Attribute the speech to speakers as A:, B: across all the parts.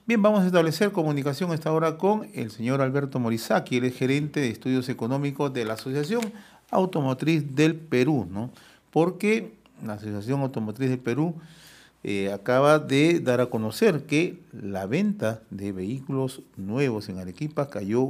A: Bien, vamos a establecer comunicación a esta hora con el señor Alberto Morizaki, él es gerente de estudios económicos de la Asociación Automotriz del Perú, ¿no? Porque la Asociación Automotriz del Perú acaba de dar a conocer que la venta de vehículos nuevos en Arequipa cayó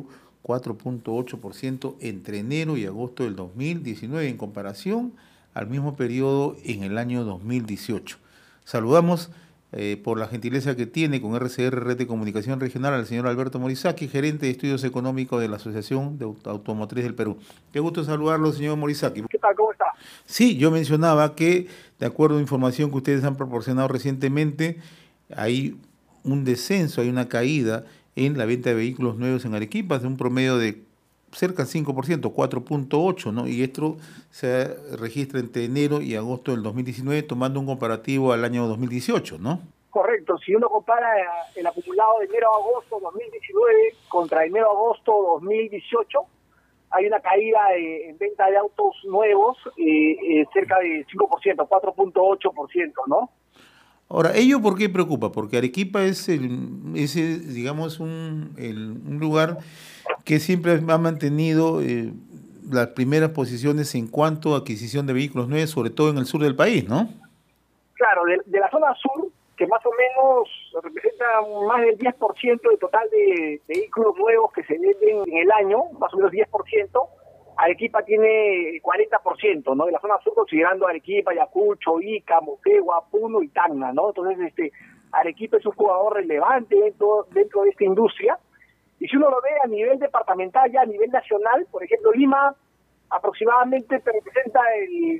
A: 4.8% entre enero y agosto del 2019 en comparación al mismo periodo en el año 2018. Saludamos por la gentileza que tiene con RCR Red de Comunicación Regional al señor Alberto Morizaki, gerente de estudios económicos de la Asociación de Automotriz del Perú. Qué gusto saludarlo, señor Morizaki.
B: ¿Qué tal? ¿Cómo está?
A: Sí, yo mencionaba que, de acuerdo a información que ustedes han proporcionado recientemente, hay un descenso, hay una caída en la venta de vehículos nuevos en Arequipa, de un promedio de cerca del 5%, 4.8%, ¿no? Y esto se registra entre enero y agosto del 2019, tomando un comparativo al año 2018, ¿no?
B: Correcto. Si uno compara el acumulado de enero a agosto 2019 contra enero-agosto 2018, hay una caída en venta de autos nuevos cerca de 5%, 4.8%, ¿no?
A: Ahora, ¿ello por qué preocupa? Porque Arequipa digamos, un lugar que siempre ha mantenido las primeras posiciones en cuanto a adquisición de vehículos nuevos, sobre todo en el sur del país, ¿no?
B: Claro, de la zona sur, que más o menos representa más del 10% del total de vehículos nuevos que se venden en el año, más o menos 10%, Arequipa tiene 40%, ¿no? De la zona sur, considerando Arequipa, Ayacucho, Ica, Moquegua, Puno y Tacna, ¿no? Entonces, Arequipa es un jugador relevante dentro de esta industria. Y si uno lo ve a nivel departamental, ya a nivel nacional, por ejemplo, Lima aproximadamente representa el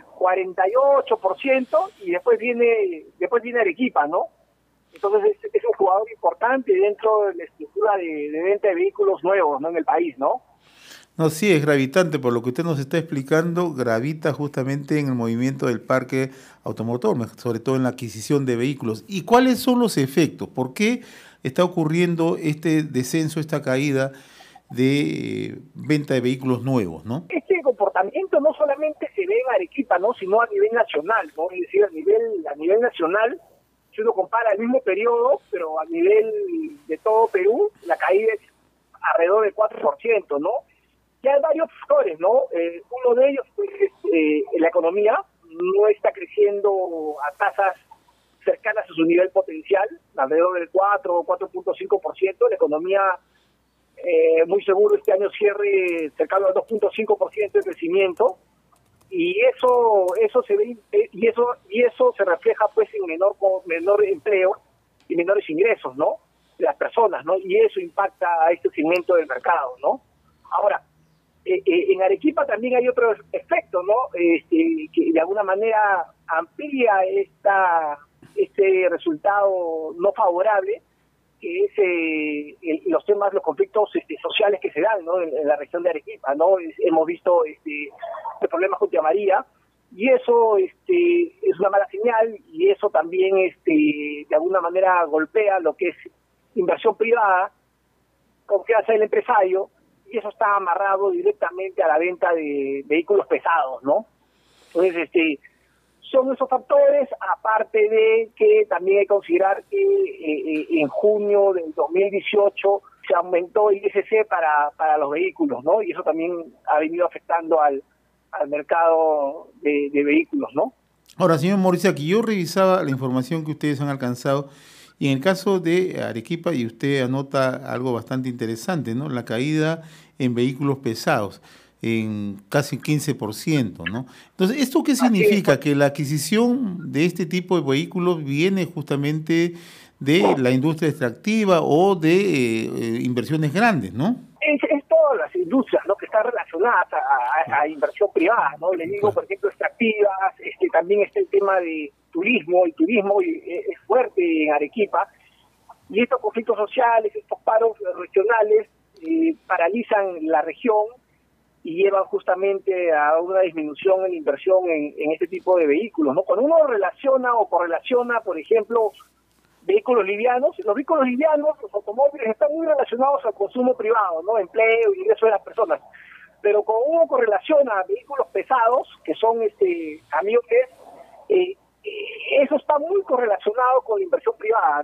B: 48% y después viene Arequipa, ¿no? Entonces es un jugador importante dentro de la estructura de venta de vehículos nuevos, ¿no? En el país, ¿no?
A: No, sí, es gravitante, por lo que usted nos está explicando, gravita justamente en el movimiento del parque automotor, sobre todo en la adquisición de vehículos. ¿Y cuáles son los efectos? ¿Por qué está ocurriendo este descenso, esta caída de venta de vehículos nuevos, ¿no?
B: Este comportamiento no solamente se ve en Arequipa, ¿no? Sino a nivel nacional, ¿no? Es decir, a nivel nacional, si uno compara el mismo periodo, pero a nivel de todo Perú, la caída es alrededor del 4%, ¿no? Ya hay varios factores, ¿no? Uno de ellos, pues, la economía no está creciendo a tasas cercanas a su nivel potencial, alrededor del 4 o 4.5%. La economía, muy seguro, este año cierre cercano al 2.5% de crecimiento, y eso se ve, y eso se refleja, pues, en menor empleo y menores ingresos, ¿no? De las personas, ¿no? Y eso impacta a este segmento del mercado, ¿no? Ahora, en Arequipa también hay otro efecto, ¿no? Que de alguna manera amplía este resultado no favorable, que es los conflictos sociales que se dan, ¿no? En la región de Arequipa, ¿no? Hemos visto el problema con Tía María, y eso es una mala señal, y eso también de alguna manera golpea lo que es inversión privada, confianza del empresario, y eso está amarrado directamente a la venta de vehículos pesados, ¿no? Entonces, son esos factores, aparte de que también hay que considerar que en junio del 2018 se aumentó el ISC para los vehículos, ¿no? Y eso también ha venido afectando al mercado de vehículos, ¿no?
A: Ahora, señor Morizaki, yo revisaba la información que ustedes han alcanzado y en el caso de Arequipa, y usted anota algo bastante interesante, ¿no? La caída en vehículos pesados en casi 15%, ¿no? Entonces, ¿esto qué
B: Así es.
A: significa? Que la adquisición de este tipo de vehículos viene justamente de la industria extractiva o de inversiones grandes, ¿no?
B: Es todas las industrias, ¿no? Que están relacionadas a inversión privada, ¿no? Le digo,
A: Claro.
B: por ejemplo, extractivas, también está el tema de turismo, es fuerte en Arequipa, y estos conflictos sociales, estos paros regionales paralizan la región y llevan justamente a una disminución en la inversión en este tipo de vehículos, ¿no? Cuando uno relaciona o correlaciona, por ejemplo, vehículos livianos, los automóviles están muy relacionados al consumo privado, ¿no? Empleo y ingreso de las personas. Pero cuando uno correlaciona vehículos pesados, que son camiones, eso está muy correlacionado con la inversión privada, ¿no?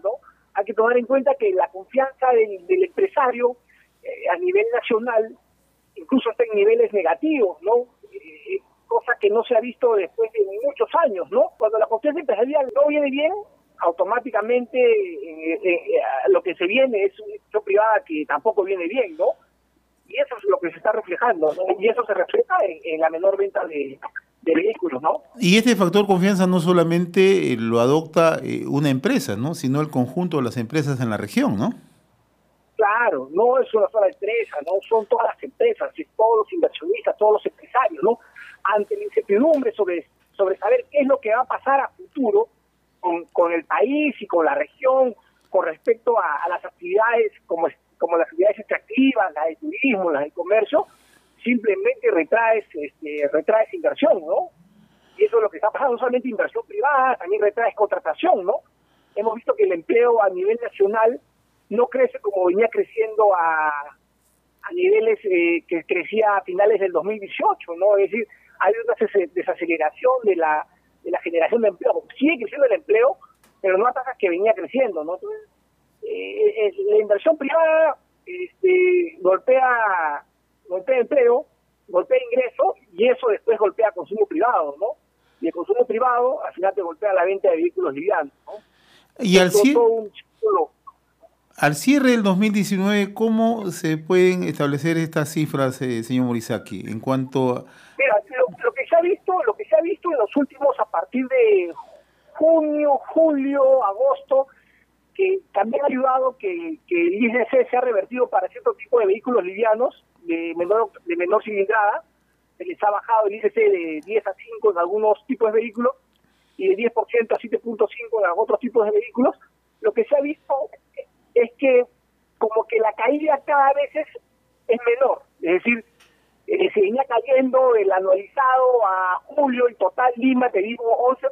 B: Hay que tomar en cuenta que la confianza del empresario a nivel nacional incluso está en niveles negativos, ¿no? Cosa que no se ha visto después de muchos años, ¿no? Cuando la confianza empresarial no viene bien, automáticamente lo que se viene es una inversión privada que tampoco viene bien, ¿no? Y eso es lo que se está reflejando, ¿no? Y eso se refleja en la menor venta de vehículos, ¿no?
A: Y este factor confianza no solamente lo adopta una empresa, ¿no? Sino el conjunto de las empresas en la región, ¿no?
B: Claro, no es una sola empresa, no son todas las empresas, es todos los inversionistas, todos los empresarios, ¿no? Ante la incertidumbre sobre saber qué es lo que va a pasar a futuro con el país y con la región con respecto a las actividades como las actividades extractivas, las de turismo, las de comercio, simplemente retraes inversión, ¿no? Y eso es lo que está pasando, no solamente inversión privada, también retraes contratación, ¿no? Hemos visto que el empleo a nivel nacional no crece como venía creciendo a niveles que crecía a finales del 2018, ¿no? Es decir, hay una desaceleración de la generación de empleo. Sigue creciendo el empleo, pero no a tasas que venía creciendo, ¿no? Entonces, la inversión privada golpea empleo, golpea ingreso, y eso después golpea consumo privado, ¿no? Y el consumo privado al final te golpea la venta de vehículos livianos, ¿no?
A: Y al cierre del 2019, ¿cómo se pueden establecer estas cifras, señor Morizaki, en cuanto a...
B: Mira, lo que se ha visto en los últimos, a partir de junio, julio, agosto, que también ha ayudado que el ICC se ha revertido para cierto tipo de vehículos livianos de menor cilindrada. Se les ha bajado el ICC de 10 a 5 en algunos tipos de vehículos y de 10% a 7.5 en otros tipos de vehículos. Lo que se ha visto es que como que la caída cada vez es menor, es decir, se venía cayendo el anualizado a julio, el total Lima, te digo,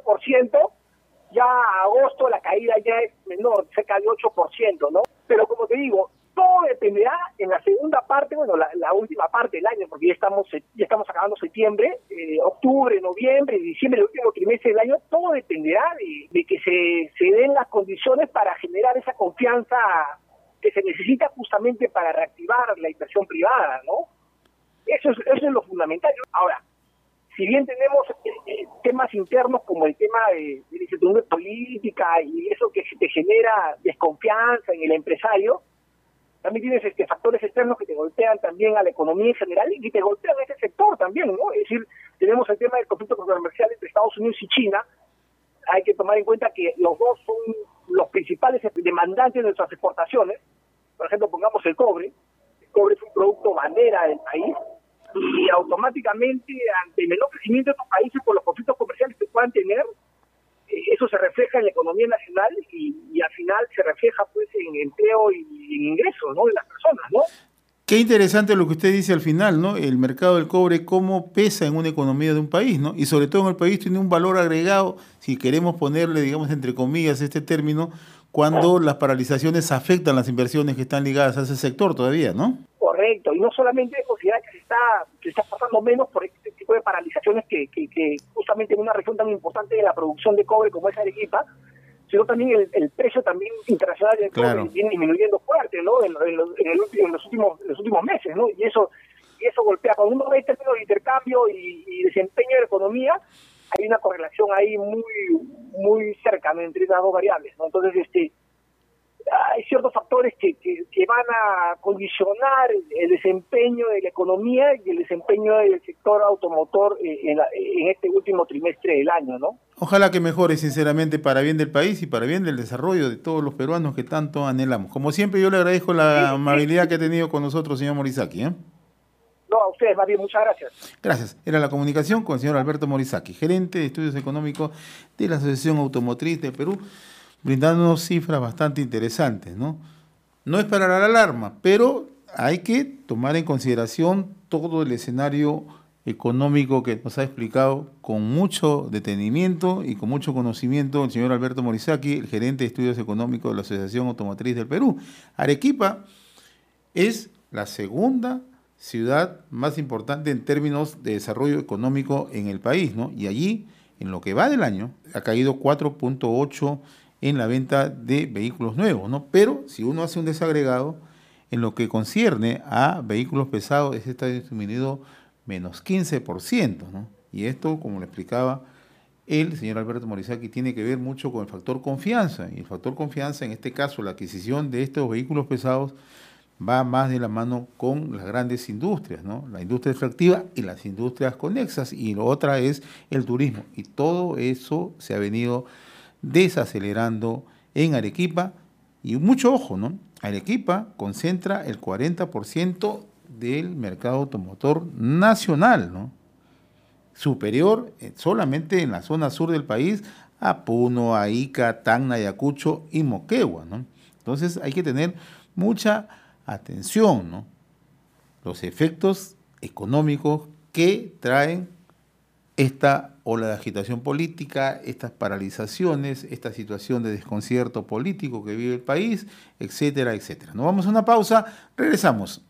B: 11%, ya a agosto la caída ya es menor, cerca de 8%, ¿no? Pero como te digo, todo dependerá en la segunda parte, bueno, la última parte del año, porque ya estamos acabando septiembre, octubre, noviembre, diciembre, el último trimestre del año, todo dependerá de que se den las condiciones para generar esa confianza que se necesita justamente para reactivar la inversión privada, ¿no? Eso es lo fundamental. Ahora, si bien tenemos temas internos como el tema de la incertidumbre política y eso que te genera desconfianza en el empresario, también tienes factores externos que te golpean también a la economía en general y que te golpean a ese sector también, ¿no? Es decir, tenemos el tema del conflicto comercial entre Estados Unidos y China. Hay que tomar en cuenta que los dos son los principales demandantes de nuestras exportaciones. Por ejemplo, pongamos el cobre. El cobre es un producto bandera del país y automáticamente, ante el menor crecimiento de estos países por los conflictos comerciales que puedan tener, eso se refleja en la economía nacional y al final se refleja pues en empleo y en ingresos, ¿no?, de las personas, ¿no?
A: Qué interesante lo que usted dice al final, ¿no? El mercado del cobre, cómo pesa en una economía de un país, ¿no? Y sobre todo en el país tiene un valor agregado, si queremos ponerle, digamos, entre comillas, este término, cuando las paralizaciones afectan las inversiones que están ligadas a ese sector todavía, ¿no?
B: Correcto, y no solamente considerar que se está pasando menos por este tipo de paralizaciones que justamente en una región tan importante de la producción de cobre como es Arequipa, sino también el precio también internacional del cobre viene disminuyendo fuerte, ¿no? En los últimos meses, ¿no? Y eso golpea. Cuando uno ve el término de intercambio y desempeño de la economía, hay una correlación ahí muy cercana entre esas dos variables, ¿no? Entonces, hay ciertos factores que van a condicionar el desempeño de la economía y el desempeño del sector automotor en este último trimestre del año, ¿no?
A: Ojalá que mejore, sinceramente, para bien del país y para bien del desarrollo de todos los peruanos que tanto anhelamos. Como siempre, yo le agradezco la amabilidad que ha tenido con nosotros, señor Morizaki, ¿eh?
B: No, a ustedes, más bien, muchas gracias.
A: Gracias. Era la comunicación con el señor Alberto Morizaki, gerente de estudios económicos de la Asociación Automotriz de Perú, brindándonos cifras bastante interesantes, ¿no? No es para la alarma, pero hay que tomar en consideración todo el escenario económico que nos ha explicado con mucho detenimiento y con mucho conocimiento el señor Alberto Morizaki, el gerente de estudios económicos de la Asociación Automotriz del Perú. Arequipa es la segunda ciudad más importante en términos de desarrollo económico en el país, ¿no? Y allí, en lo que va del año, ha caído 4.8 en la venta de vehículos nuevos, ¿no? Pero si uno hace un desagregado, en lo que concierne a vehículos pesados, ese está disminuido menos 15%, ¿no? Y esto, como le explicaba el señor Alberto Morisaki, tiene que ver mucho con el factor confianza. Y el factor confianza, en este caso, la adquisición de estos vehículos pesados, va más de la mano con las grandes industrias, ¿no? La industria extractiva y las industrias conexas, y la otra es el turismo. Y todo eso se ha venido desacelerando en Arequipa. Y mucho ojo, ¿no? Arequipa concentra el 40% del mercado automotor nacional, ¿no? Superior solamente en la zona sur del país a Puno, a Ica, Tacna, Ayacucho y Moquegua, ¿no? Entonces hay que tener mucha atención, ¿no? Los efectos económicos que traen esta ola de agitación política, estas paralizaciones, esta situación de desconcierto político que vive el país, etcétera, etcétera. Nos vamos a una pausa, regresamos.